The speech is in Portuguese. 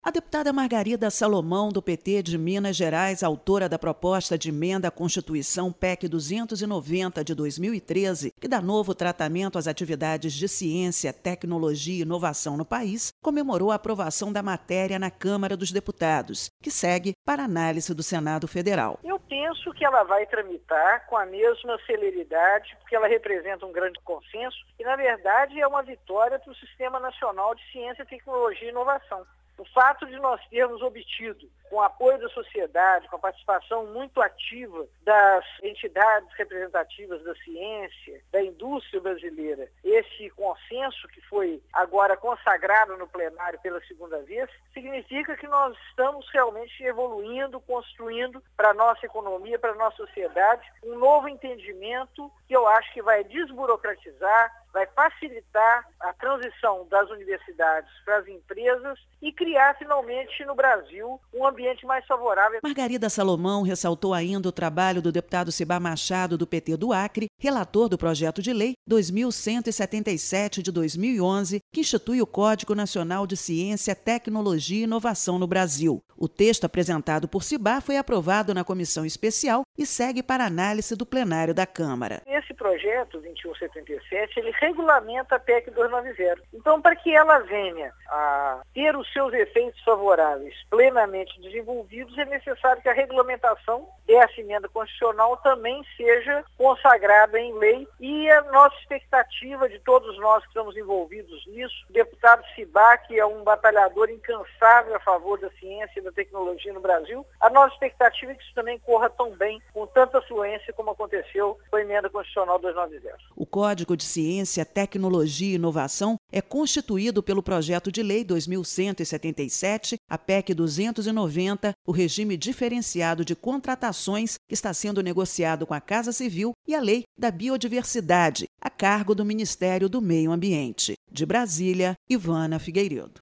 A deputada Margarida Salomão, do PT de Minas Gerais, autora da proposta de emenda à Constituição PEC 290 de 2013, que dá novo tratamento às atividades de ciência, tecnologia e inovação no país, comemorou a aprovação da matéria na Câmara dos Deputados, que segue para análise do Senado Federal. Eu penso que ela vai tramitar com a mesma celeridade, porque ela representa um grande consenso e, na verdade, é uma vitória para o Sistema Nacional de Ciência, Tecnologia e Inovação. O fato de nós termos obtido, com o apoio da sociedade, com a participação muito ativa das entidades representativas da ciência, da indústria brasileira, esse consenso que foi agora consagrado no plenário pela segunda vez, significa que nós estamos realmente evoluindo, construindo para a nossa economia, para a nossa sociedade, um novo entendimento que eu acho que vai desburocratizar, vai facilitar a transição das universidades para as empresas e criar finalmente no Brasil um ambiente mais favorável. Margarida Salomão ressaltou ainda o trabalho do deputado Cibá Machado, do PT do Acre, relator do projeto de lei 2177 de 2011, que institui o Código Nacional de Ciência, Tecnologia e Inovação no Brasil. O texto apresentado por Cibá foi aprovado na comissão especial e segue para análise do plenário da Câmara. Esse projeto 2177, ele regulamenta a PEC 290. Então, para que ela venha a ter os seus efeitos favoráveis plenamente desenvolvidos, é necessário que a regulamentação dessa emenda constitucional também seja consagrada em lei, e a nossa expectativa de todos nós que estamos envolvidos nisso, o deputado Cibá, que é um batalhador incansável a favor da ciência e da tecnologia no Brasil, a nossa expectativa é que isso também corra tão bem, com tanta fluência como aconteceu com a emenda constitucional 290. O Código de Ciência, Tecnologia e Inovação é constituído pelo projeto de lei 2177, a PEC 290, o regime diferenciado de contratações que está sendo negociado com a Casa Civil e a Lei da Biodiversidade, a cargo do Ministério do Meio Ambiente. De Brasília, Ivana Figueiredo.